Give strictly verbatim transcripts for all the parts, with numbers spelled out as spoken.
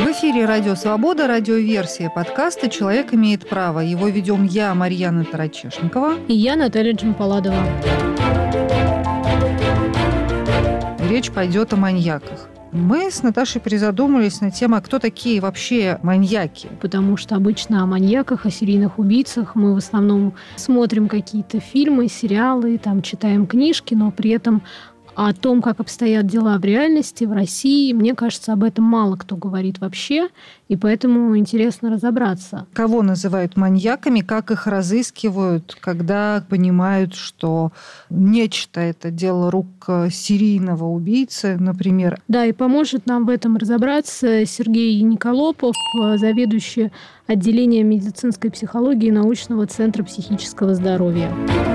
В эфире «Радио Свобода», радиоверсия подкаста «Человек имеет право». Его ведем я, Марьяна Тарачешникова. И я, Наталья Джампаладова. Речь пойдет о маньяках. Мы с Наташей призадумались на тему, кто такие вообще маньяки. Потому что обычно о маньяках, о серийных убийцах мы в основном смотрим какие-то фильмы, сериалы, там, читаем книжки, но при этом о том, как обстоят дела в реальности, в России, мне кажется, об этом мало кто говорит вообще, и поэтому интересно разобраться. Кого называют маньяками, как их разыскивают, когда понимают, что нечто это дело рук серийного убийцы, например. Да, и поможет нам в этом разобраться Сергей Николопов, заведующий отделением медицинской психологии научного центра психического здоровья.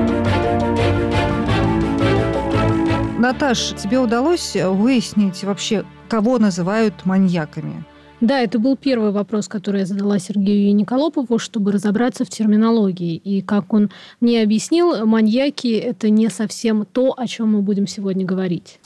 Наташ, тебе удалось выяснить вообще, кого называют маньяками? Да, это был первый вопрос, который я задала Сергею Николопову, чтобы разобраться в терминологии. И как он мне объяснил, маньяки – это не совсем то, о чем мы будем сегодня говорить.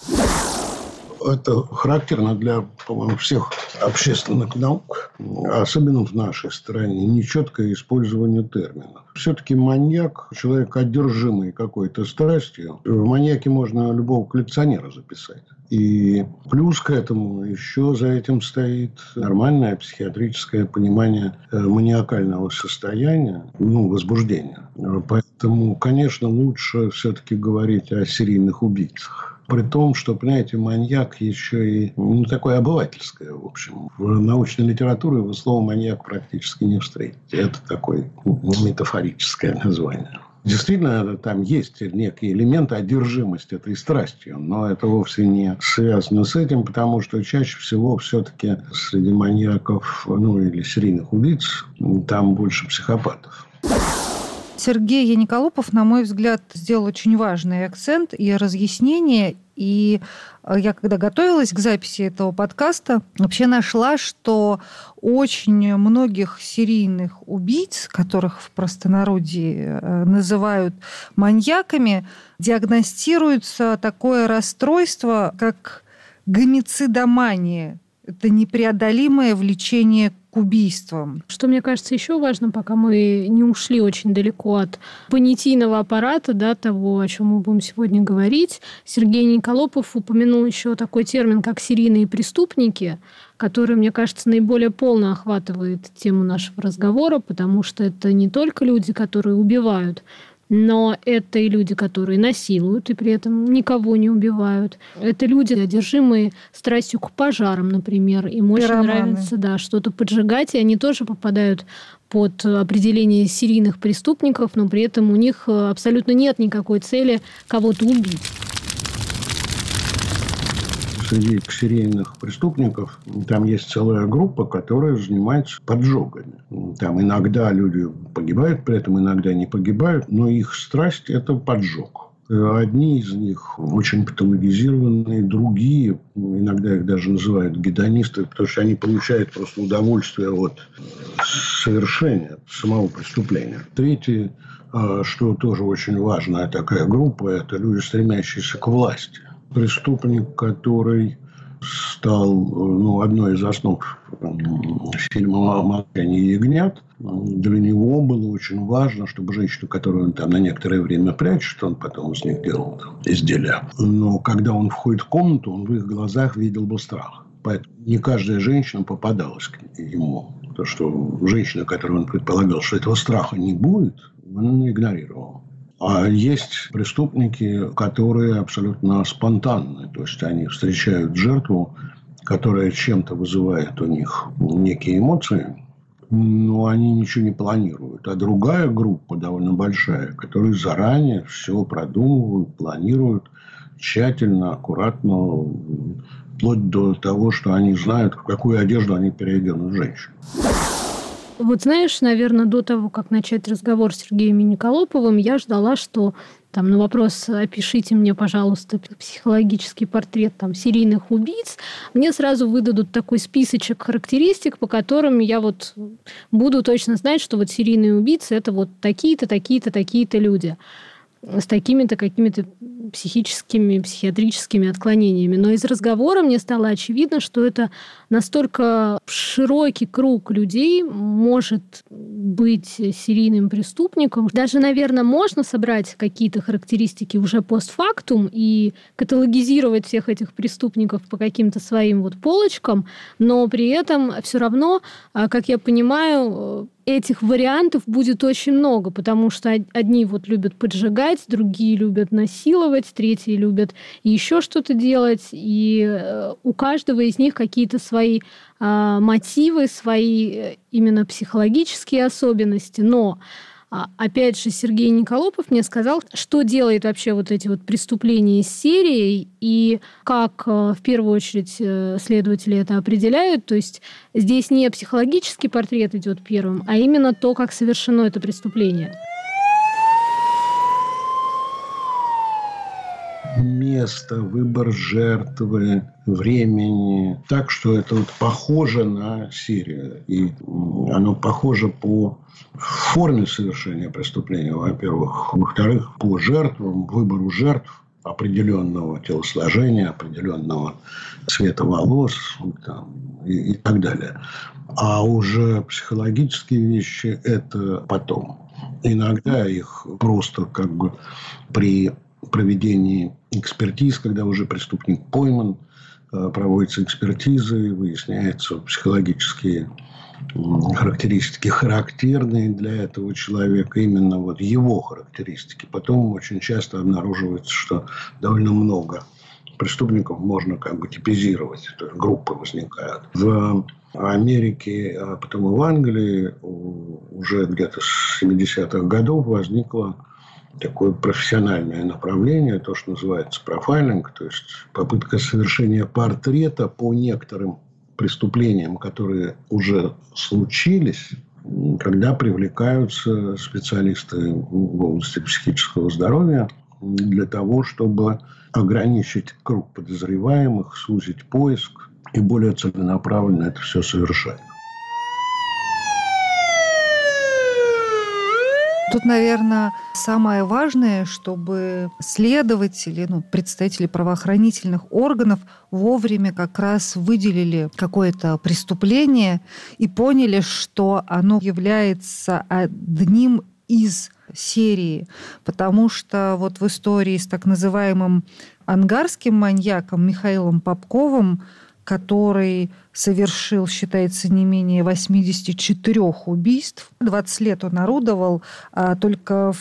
Это характерно для, по-моему, всех общественных наук, особенно в нашей стране, нечеткое использование терминов. Все-таки маньяк – человек, одержимый какой-то страстью. В маньяке можно любого коллекционера записать. И плюс к этому еще за этим стоит нормальное психиатрическое понимание маниакального состояния, ну, возбуждения. Поэтому, конечно, лучше все-таки говорить о серийных убийцах. При том, что, понимаете, маньяк еще и ну, такое обывательское, в общем. В научной литературе вы слово «маньяк» практически не встретите. Это такое метафорическое название. Действительно, там есть некие элементы одержимости этой страстью, но это вовсе не связано с этим, потому что чаще всего все-таки среди маньяков, ну, или серийных убийц, там больше психопатов. Сергей Николопов, на мой взгляд, сделал очень важный акцент и разъяснение. И я, когда готовилась к записи этого подкаста, вообще нашла, что очень многих серийных убийц, которых в простонародье называют маньяками, диагностируется такое расстройство, как гомицидомания. Это непреодолимое влечение к убийствам. Что мне кажется еще важно, пока мы не ушли очень далеко от понятийного аппарата, да, того, о чем мы будем сегодня говорить, Сергей Николопов упомянул еще такой термин, как серийные преступники, который, мне кажется, наиболее полно охватывает тему нашего разговора, потому что это не только люди, которые убивают, но это и люди, которые насилуют и при этом никого не убивают. Это люди, одержимые страстью к пожарам, например. Им очень Пироманы. нравится, да, что-то поджигать, и они тоже попадают под определение серийных преступников, но при этом у них абсолютно нет никакой цели кого-то убить. Среди серийных преступников там есть целая группа, которая занимается поджогами. Там иногда люди погибают, при этом иногда не погибают, но их страсть – это поджог. Одни из них очень патологизированные, другие, иногда их даже называют гедонисты, потому что они получают просто удовольствие от совершения самого преступления. Третьи, что тоже очень важная такая группа, это люди, стремящиеся к власти. Преступник, который стал ну, одной из основ фильма «Молчание ягнят», для него было очень важно, чтобы женщину, которую он там на некоторое время прячет, он потом из них делал там, изделия. Но когда он входит в комнату, он в их глазах видел бы страх. Поэтому не каждая женщина попадалась к ему. Потому что женщина, которую он предполагал, что этого страха не будет, он игнорировал. А есть преступники, которые абсолютно спонтанны. То есть, они встречают жертву, которая чем-то вызывает у них некие эмоции, но они ничего не планируют. А другая группа, довольно большая, которые заранее все продумывают, планируют тщательно, аккуратно, вплоть до того, что они знают, в какую одежду они переоденут женщину. Вот знаешь, наверное, до того, как начать разговор с Сергеем Николоповым, я ждала, что там, на вопрос «опишите мне, пожалуйста, психологический портрет там, серийных убийц», мне сразу выдадут такой списочек характеристик, по которым я вот буду точно знать, что вот серийные убийцы – это вот такие-то, такие-то, такие-то люди. с такими-то какими-то психическими, психиатрическими отклонениями. Но из разговора мне стало очевидно, что это настолько широкий круг людей может быть серийным преступником. Даже, наверное, можно собрать какие-то характеристики уже постфактум и каталогизировать всех этих преступников по каким-то своим вот полочкам, но при этом все равно, как я понимаю, этих вариантов будет очень много, потому что одни вот любят поджигать, другие любят насиловать, третьи любят еще что-то делать, и у каждого из них какие-то свои а, мотивы, свои именно психологические особенности, но опять же, Сергей Николопов мне сказал, что делает вообще вот эти вот преступления из серии и как в первую очередь следователи это определяют. То есть здесь не психологический портрет идет первым, а именно то, как совершено это преступление. Место, выбор жертвы, времени. Так что это вот похоже на серию. И оно похоже по форме совершения преступления, во-первых. Во-вторых, по жертвам, выбору жертв определенного телосложения, определенного цвета волос там, и, и так далее. А уже психологические вещи – это потом. Иногда их просто как бы при проведении экспертиз, когда уже преступник пойман, проводятся экспертизы, выясняются психологические характеристики, характерные для этого человека, именно вот его характеристики. Потом очень часто обнаруживается, что довольно много преступников можно как бы типизировать, то есть группы возникают. В Америке, а потом и в Англии уже где-то с семидесятых годов возникло такое профессиональное направление, то, что называется профайлинг, то есть попытка совершения портрета по некоторым преступлениям, которые уже случились, когда привлекаются специалисты в области психического здоровья для того, чтобы ограничить круг подозреваемых, сузить поиск и более целенаправленно это все совершать. Тут, наверное, самое важное, чтобы следователи, ну, представители правоохранительных органов вовремя как раз выделили какое-то преступление и поняли, что оно является одним из серии. Потому что вот в истории с так называемым ангарским маньяком Михаилом Попковым, который совершил, считается, не менее восемьдесят четыре убийств. двадцать лет он орудовал, а только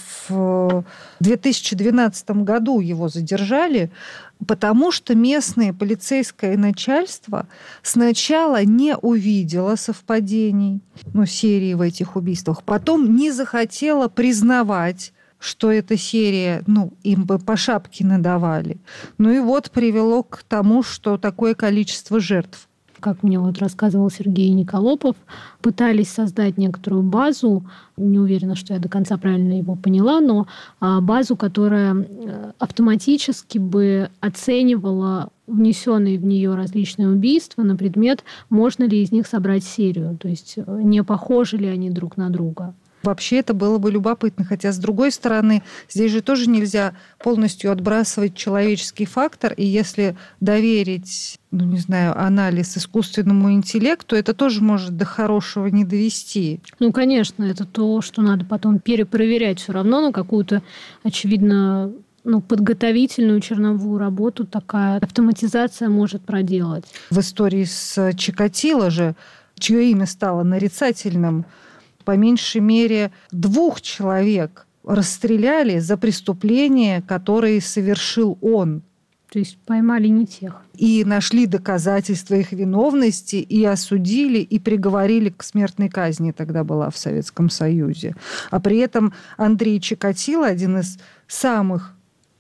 в две тысячи двенадцатом году его задержали, потому что местное полицейское начальство сначала не увидело совпадений, ну, серии в этих убийствах, потом не захотело признавать, что эта серия, ну, им бы по шапке надавали. Ну и вот привело к тому, что такое количество жертв. Как мне вот рассказывал Сергей Николопов, пытались создать некоторую базу, не уверена, что я до конца правильно его поняла, но базу, которая автоматически бы оценивала внесенные в нее различные убийства на предмет, можно ли из них собрать серию, то есть не похожи ли они друг на друга. Вообще это было бы любопытно. Хотя, с другой стороны, здесь же тоже нельзя полностью отбрасывать человеческий фактор. И если доверить, ну, не знаю, анализ искусственному интеллекту, это тоже может до хорошего не довести. Ну, конечно, это то, что надо потом перепроверять все равно на какую-то, очевидно, ну, подготовительную черновую работу такая автоматизация может проделать. В истории с Чикатило же, чье имя стало нарицательным, по меньшей мере двух человек расстреляли за преступления, которые совершил он. То есть поймали не тех. И нашли доказательства их виновности, и осудили, и приговорили к смертной казни, тогда была в Советском Союзе. А при этом Андрей Чикатило, один из самых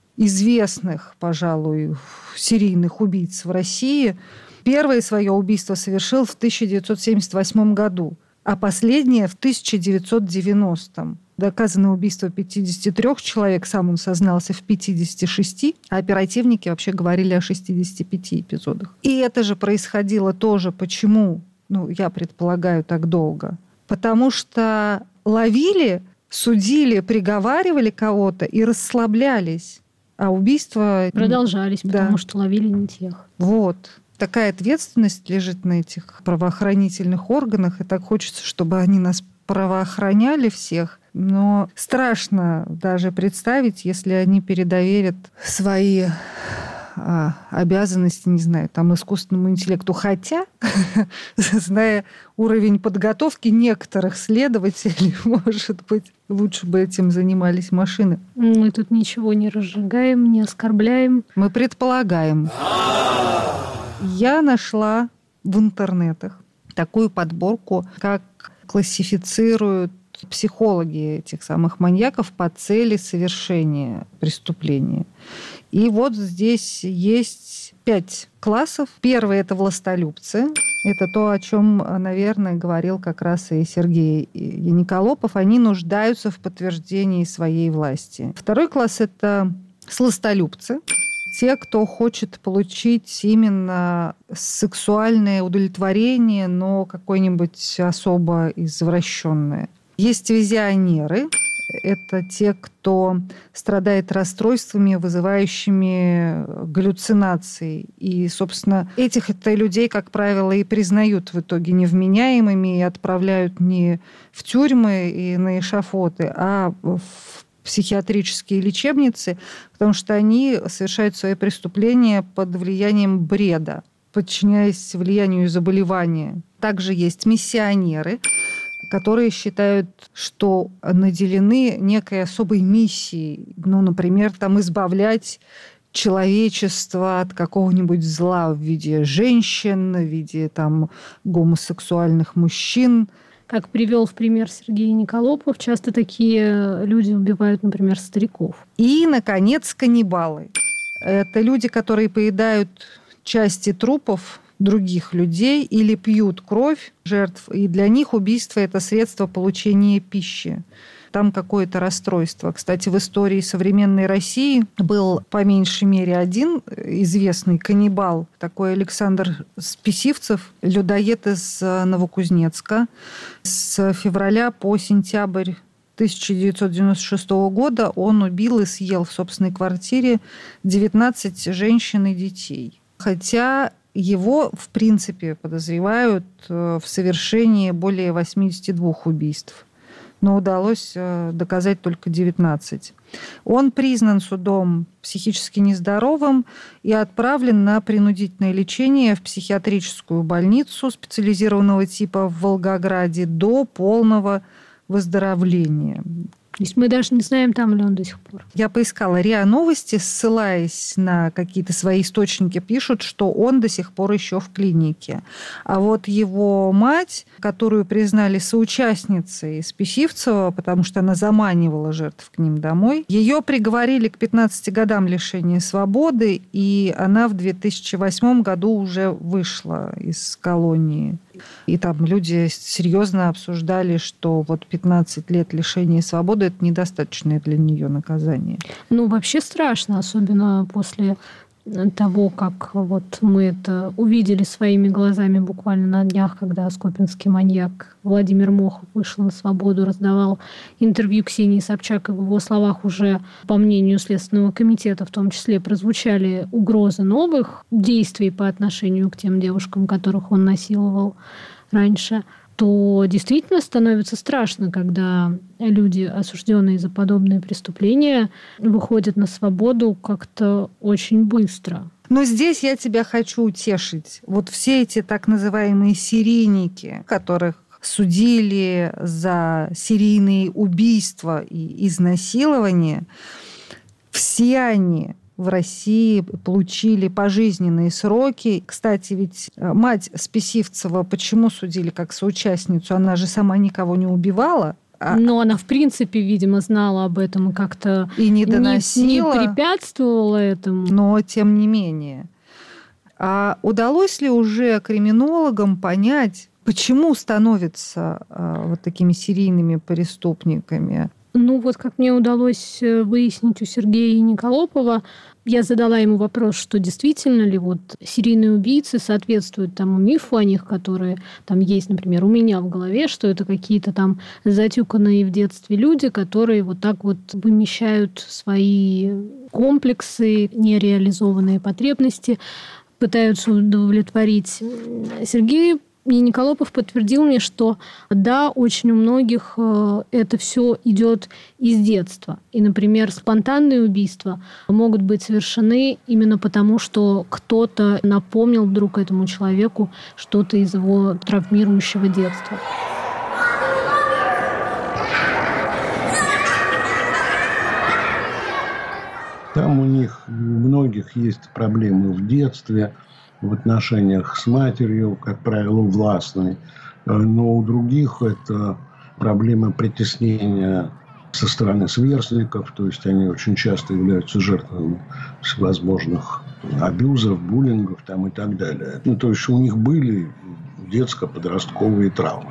известных, пожалуй, серийных убийц в России, первое свое убийство совершил в тысяча девятьсот семьдесят восьмом году, а последнее в тысяча девятьсот девяностом. Доказано убийство пятидесяти трёх человек, сам он сознался в пятидесяти шести, а оперативники вообще говорили о шестидесяти пяти эпизодах. И это же происходило тоже. Почему? Ну, я предполагаю, так долго. Потому что ловили судили, приговаривали кого-то и расслаблялись. А убийства... Продолжались, да. потому что ловили не тех. Вот. Такая ответственность лежит на этих правоохранительных органах, и так хочется, чтобы они нас правоохраняли всех. Но страшно даже представить, если они передоверят свои а, обязанности, не знаю, там, искусственному интеллекту. Хотя, зная уровень подготовки некоторых следователей, может быть, лучше бы этим занимались машины. Мы тут ничего не разжигаем, не оскорбляем. Мы предполагаем. Я нашла в интернетах такую подборку, как классифицируют психологи этих самых маньяков по цели совершения преступления. И вот здесь есть пять классов. Первый – это властолюбцы. Это то, о чем, наверное, говорил как раз и Сергей Яниколопов. Они нуждаются в подтверждении своей власти. Второй класс – это сластолюбцы. Те, кто хочет получить именно сексуальное удовлетворение, но какое-нибудь особо извращенное. Есть визионеры. Это те, кто страдает расстройствами, вызывающими галлюцинации. И, собственно, этих это людей, как правило, и признают в итоге невменяемыми и отправляют не в тюрьмы и на эшафоты, а в психиатрические лечебницы, потому что они совершают свои преступления под влиянием бреда, подчиняясь влиянию заболевания. Также есть миссионеры, которые считают, что наделены некой особой миссией. Ну, например, там, избавлять человечество от какого-нибудь зла в виде женщин, в виде там, гомосексуальных мужчин. Как привел в пример Сергей Яниколопов, часто такие люди убивают, например, стариков. И, наконец, каннибалы. Это люди, которые поедают части трупов других людей или пьют кровь жертв. И для них убийство – это средство получения пищи. Там какое-то расстройство. Кстати, в истории современной России был по меньшей мере один известный каннибал, такой Александр Списивцев, людоед из Новокузнецка. С февраля по сентябрь тысяча девятьсот девяносто шестого года он убил и съел в собственной квартире девятнадцать женщин и детей. Хотя его, в принципе, подозревают в совершении более восемьдесят два убийств. Но удалось доказать только девятнадцать. Он признан судом психически нездоровым и отправлен на принудительное лечение в психиатрическую больницу специализированного типа в Волгограде до полного выздоровления. То есть мы даже не знаем, там ли он до сих пор. Я поискала РИА Новости, ссылаясь на какие-то свои источники, пишут, что он до сих пор еще в клинике. А вот его мать, которую признали соучастницей Списивцева, потому что она заманивала жертв к ним домой, ее приговорили к пятнадцати годам лишения свободы, и она в две тысячи восьмом году уже вышла из колонии. И там люди серьезно обсуждали, что вот пятнадцать лет лишения свободы – это недостаточное для нее наказание. Ну, вообще страшно, особенно после того, как вот мы это увидели своими глазами буквально на днях, когда скопинский маньяк Владимир Мохов вышел на свободу, раздавал интервью Ксении Собчак, и в его словах уже, по мнению Следственного комитета, в том числе прозвучали угрозы новых действий по отношению к тем девушкам, которых он насиловал раньше, то действительно становится страшно, когда люди, осужденные за подобные преступления, выходят на свободу как-то очень быстро. Но здесь я тебя хочу утешить. Вот все эти так называемые серийники, которых судили за серийные убийства и изнасилования, все они в России получили пожизненные сроки. Кстати, ведь мать Списивцева почему судили как соучастницу? Она же сама никого не убивала. А... Но она, в принципе, видимо, знала об этом и как-то и не доносила, не, не препятствовала этому. Но тем не менее. А удалось ли уже криминологам понять, почему становятся а, вот такими серийными преступниками? Ну вот, как мне удалось выяснить у Сергея Николопова, я задала ему вопрос, что действительно ли вот серийные убийцы соответствуют тому мифу о них, которые там есть, например, у меня в голове, что это какие-то там затюканные в детстве люди, которые вот так вот вымещают свои комплексы, нереализованные потребности, пытаются удовлетворить. Сергей И Николопов подтвердил мне, что да, очень у многих это все идет из детства. И, например, спонтанные убийства могут быть совершены именно потому, что кто-то напомнил вдруг этому человеку что-то из его травмирующего детства. Там у них у многих есть проблемы в детстве, в отношениях с матерью, как правило, властной. Но у других это проблема притеснения со стороны сверстников, то есть они очень часто являются жертвами всевозможных абьюзов, буллингов там и так далее. Ну, то есть у них были детско-подростковые травмы.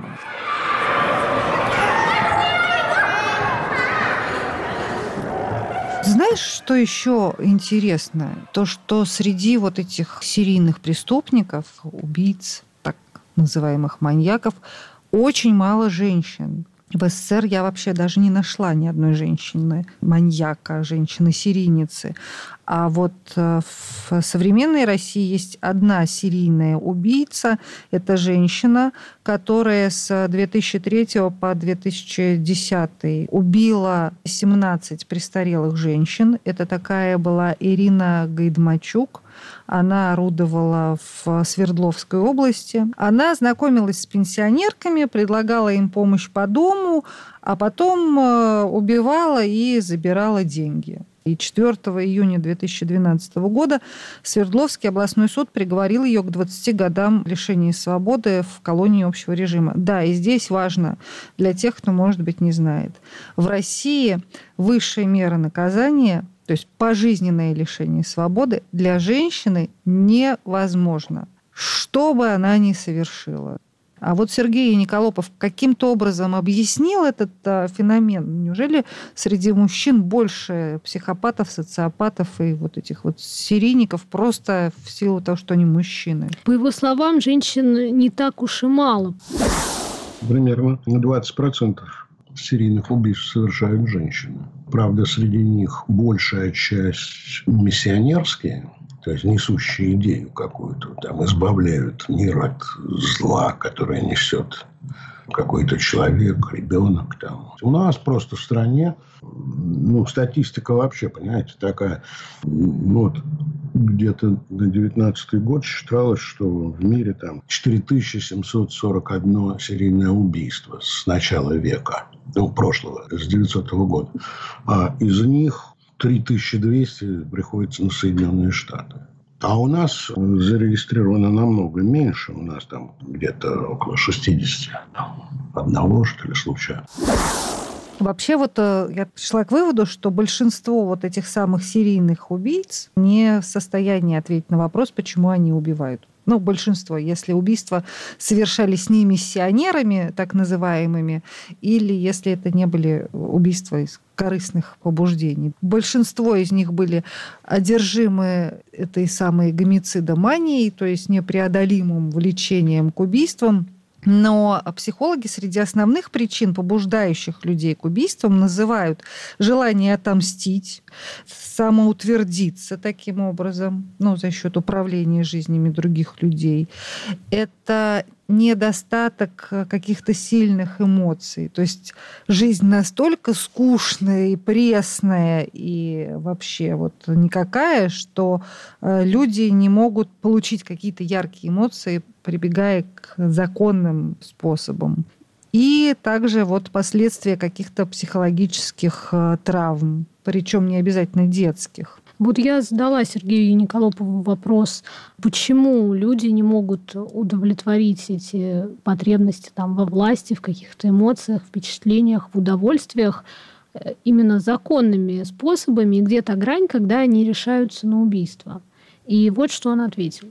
Знаешь, что еще интересно? То, что среди вот этих серийных преступников, убийц, так называемых маньяков, очень мало женщин. В СССР я вообще даже не нашла ни одной женщины-маньяка, женщины-серийницы. А вот в современной России есть одна серийная убийца. Это женщина, которая с две тысячи третьего по две тысячи десятый убила семнадцать престарелых женщин. Это такая была Ирина Гайдмачук. Она орудовала в Свердловской области. Она знакомилась с пенсионерками, предлагала им помощь по дому, а потом убивала и забирала деньги. И четвёртого июня две тысячи двенадцатого года Свердловский областной суд приговорил ее к двадцати годам лишения свободы в колонии общего режима. Да, и здесь важно для тех, кто, может быть, не знает. В России высшая мера наказания, то есть пожизненное лишение свободы, для женщины невозможно, что бы она ни совершила. А вот Сергей Николопов каким-то образом объяснил этот а, феномен. Неужели среди мужчин больше психопатов, социопатов и вот этих вот серийников просто в силу того, что они мужчины? По его словам, женщин не так уж и мало. Примерно двадцать процентов серийных убийств совершают женщины. Правда, среди них большая часть миссионерские, то есть несущие идею какую-то, там избавляют мир от зла, которое несет какой-то человек, ребенок. Там. У нас просто в стране, ну, статистика вообще, понимаете, такая, вот, где-то на девятнадцатый год считалось, что в мире там четыре тысячи семьсот сорок одно серийное убийство с начала века, ну, прошлого, с девятисотого года. А из них три тысячи двести приходится на Соединенные Штаты. А у нас зарегистрировано намного меньше. У нас там где-то около шестьдесят одного, что ли, случая. Вообще вот я пришла к выводу, что большинство вот этих самых серийных убийц не в состоянии ответить на вопрос, почему они убивают. Ну, большинство, если убийства совершались с ними миссионерами, так называемыми, или если это не были убийства из корыстных побуждений. Большинство из них были одержимы этой самой гомицидоманией, то есть непреодолимым влечением к убийствам. Но психологи среди основных причин, побуждающих людей к убийствам, называют желание отомстить, самоутвердиться таким образом, ну, за счет управления жизнями других людей. Это недостаток каких-то сильных эмоций. То есть жизнь настолько скучная и пресная и вообще вот никакая, что люди не могут получить какие-то яркие эмоции, прибегая к законным способам. И также вот последствия каких-то психологических травм, причем не обязательно детских. Вот я задала Сергею Николопову вопрос, почему люди не могут удовлетворить эти потребности там, во власти, в каких-то эмоциях, впечатлениях, в удовольствиях именно законными способами, и где та грань, когда они решаются на убийство. И вот что он ответил.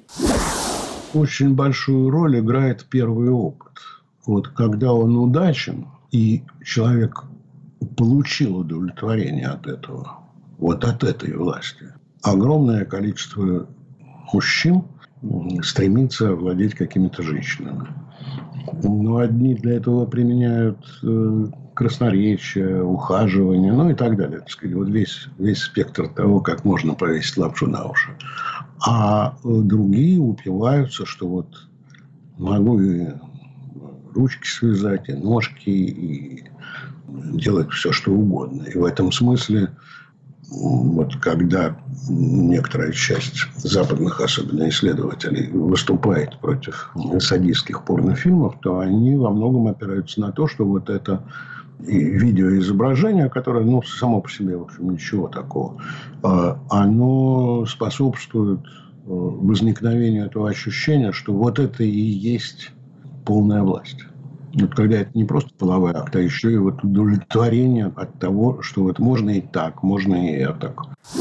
Очень большую роль играет первый опыт. Вот когда он удачен, и человек получил удовлетворение от этого, вот от этой власти. Огромное количество мужчин стремится овладеть какими-то женщинами. Но одни для этого применяют красноречие, ухаживание, ну и так далее. Так сказать, вот весь, весь спектр того, как можно повесить лапшу на уши. А другие упиваются, что вот могу и ручки связать, и ножки, и делать все, что угодно. И в этом смысле, вот когда некоторая часть западных, особенно исследователей, выступает против садистских порнофильмов, то они во многом опираются на то, что вот это и видеоизображение, которое, ну, само по себе, в общем, ничего такого, оно способствует возникновению этого ощущения, что вот это и есть полная власть. Вот когда это не просто половой акт, а еще и вот удовлетворение от того, что вот можно и так, можно и так.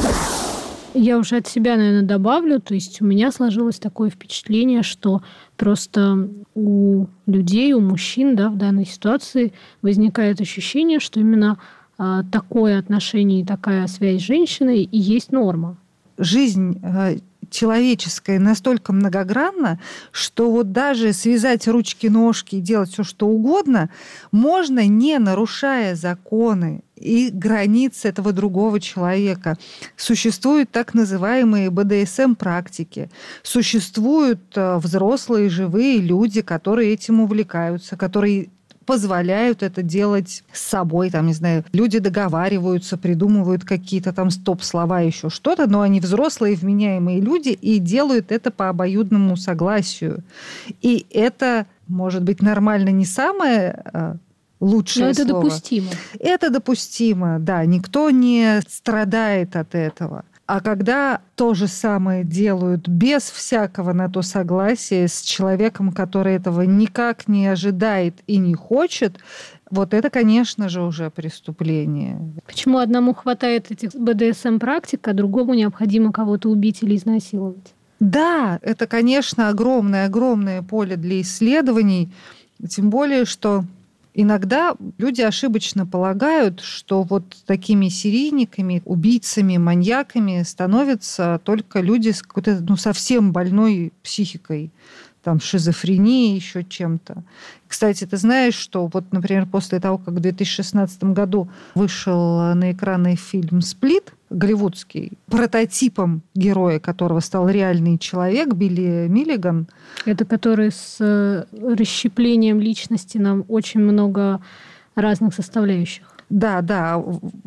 Я уже от себя, наверное, добавлю. То есть у меня сложилось такое впечатление, что просто у людей, у мужчин, да, в данной ситуации возникает ощущение, что именно а, такое отношение и такая связь с женщиной и есть норма. Жизнь человеческая настолько многогранна, что вот даже связать ручки-ножки и делать все, что угодно, можно, не нарушая законы и границы этого другого человека. Существуют так называемые бэ дэ эс эм-практики. Существуют взрослые живые люди, которые этим увлекаются, которые позволяют это делать с собой, там, не знаю, люди договариваются, придумывают какие-то там стоп-слова, еще что-то, но они взрослые, вменяемые люди и делают это по обоюдному согласию. И это, может быть, нормально не самое лучшее но это слово. допустимо. Это допустимо, да. Никто не страдает от этого. А когда то же самое делают без всякого на то согласия с человеком, который этого никак не ожидает и не хочет, вот это, конечно же, уже преступление. Почему одному хватает этих бэ дэ эс эм-практик, а другому необходимо кого-то убить или изнасиловать? Да, это, конечно, огромное-огромное поле для исследований. Тем более, что иногда люди ошибочно полагают, что вот такими серийниками, убийцами, маньяками становятся только люди с какой-то, ну, совсем больной психикой, там, шизофренией, еще чем-то. Кстати, ты знаешь, что вот, например, после того, как в две тысячи шестнадцатом году вышел на экраны фильм «Сплит», голливудский, прототипом героя которого стал реальный человек, Билли Миллиган. Это который с расщеплением личности на очень много разных составляющих. Да, да.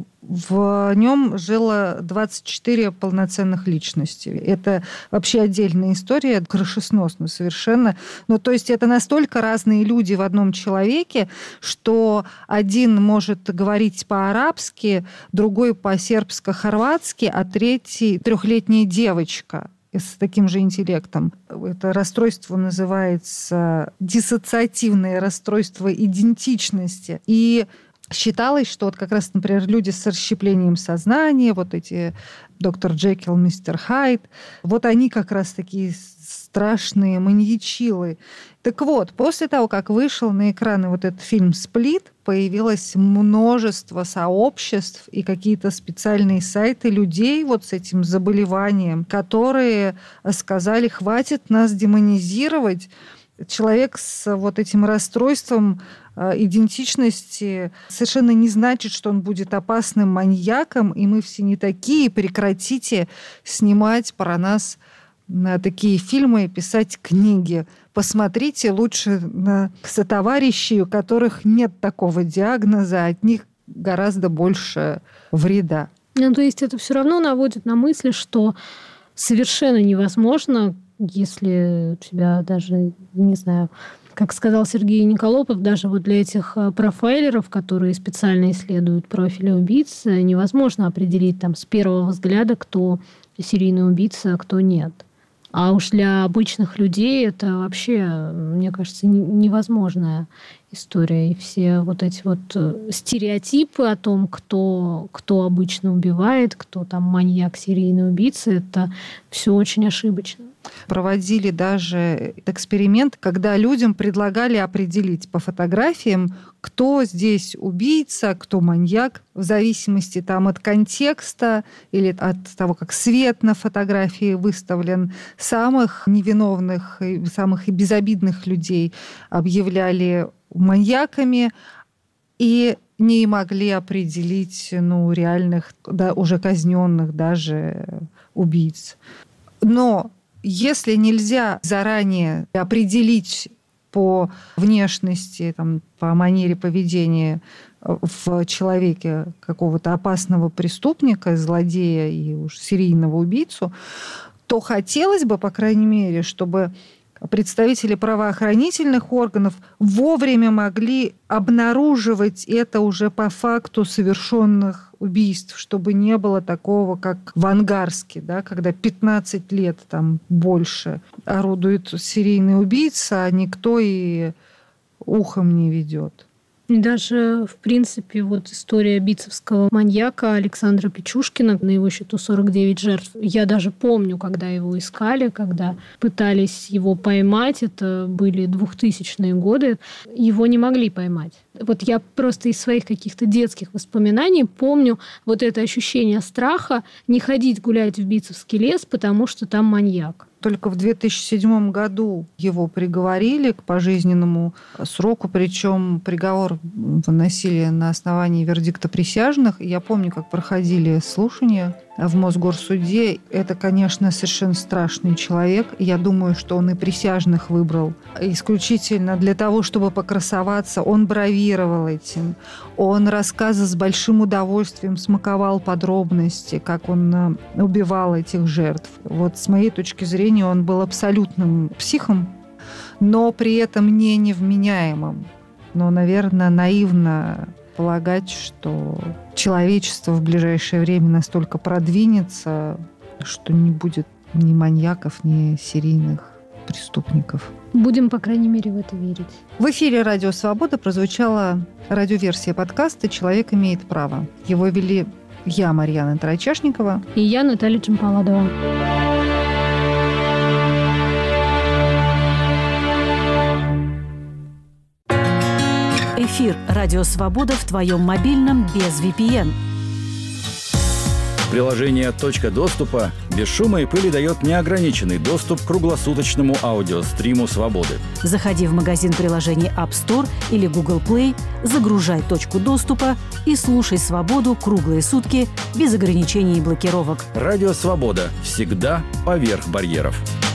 В нем жило двадцать четыре полноценных личности. Это вообще отдельная история, крышесносно совершенно. Ну, то есть это настолько разные люди в одном человеке, что один может говорить по-арабски, другой по-сербско-хорватски, а третий трехлетняя девочка с таким же интеллектом. Это расстройство называется диссоциативное расстройство идентичности. И считалось, что вот как раз, например, люди с расщеплением сознания, вот эти доктор Джекил, мистер Хайд, вот они как раз такие страшные маньячилы. Так вот, после того, как вышел на экраны вот этот фильм «Сплит», появилось множество сообществ и какие-то специальные сайты людей вот с этим заболеванием, которые сказали, хватит нас демонизировать. Человек с вот этим расстройством идентичности совершенно не значит, что он будет опасным маньяком, и мы все не такие. Прекратите снимать про нас такие фильмы и писать книги. Посмотрите лучше на сотоварищей, у которых нет такого диагноза, от них гораздо больше вреда. Ну, то есть это все равно наводит на мысли, что совершенно невозможно, если у тебя даже, не знаю, как сказал Сергей Николопов, даже вот для этих профайлеров, которые специально исследуют профили убийц, невозможно определить там с первого взгляда, кто серийный убийца, а кто нет. А уж для обычных людей это вообще, мне кажется, невозможная история. И все вот эти вот стереотипы о том, кто, кто обычно убивает, кто там маньяк, серийный убийца, это все очень ошибочно. Проводили даже эксперимент, когда людям предлагали определить по фотографиям, кто здесь убийца, кто маньяк, в зависимости там, от контекста или от того, как свет на фотографии выставлен. Самых невиновных, самых безобидных людей объявляли маньяками и не могли определить ну, реальных, да, уже казненных даже убийц. Но если нельзя заранее определить по внешности, там, по манере поведения в человеке какого-то опасного преступника, злодея и уж серийного убийцу, то хотелось бы, по крайней мере, чтобы представители правоохранительных органов вовремя могли обнаруживать это уже по факту совершенных убийств, чтобы не было такого, как в Ангарске, да, когда пятнадцать лет, там, больше орудует серийный убийца, а никто и ухом не ведет. И даже, в принципе, вот история битцевского маньяка Александра Печушкина, на его счету сорок девять жертв. Я даже помню, когда его искали, когда пытались его поймать, это были двухтысячные годы, его не могли поймать. Вот я просто из своих каких-то детских воспоминаний помню вот это ощущение страха не ходить гулять в Битцевский лес, потому что там маньяк. Только в две тысячи седьмом году его приговорили к пожизненному сроку, причем приговор выносили на основании вердикта присяжных. Я помню, как проходили слушания в Мосгорсуде. Это, конечно, совершенно страшный человек. Я думаю, что он и присяжных выбрал исключительно для того, чтобы покрасоваться. Он бравировал этим. Он рассказы с большим удовольствием смаковал подробности, как он убивал этих жертв. Вот с моей точки зрения он был абсолютным психом, но при этом не невменяемым. Но, наверное, наивно полагать, что человечество в ближайшее время настолько продвинется, что не будет ни маньяков, ни серийных преступников. Будем, по крайней мере, в это верить. В эфире «Радио Свобода» прозвучала радиоверсия подкаста «Человек имеет право». Его вели я, Марьяна Тарачашникова. И я, Наталья Джампаладова. Эфир «Радио Свобода» в твоем мобильном без ви пи эн. Приложение «Точка доступа» без шума и пыли дает неограниченный доступ к круглосуточному аудиостриму «Свободы». Заходи в магазин приложений App Store или Google Play, загружай «Точку доступа» и слушай «Свободу» круглые сутки без ограничений и блокировок. Радио «Свобода» всегда поверх барьеров.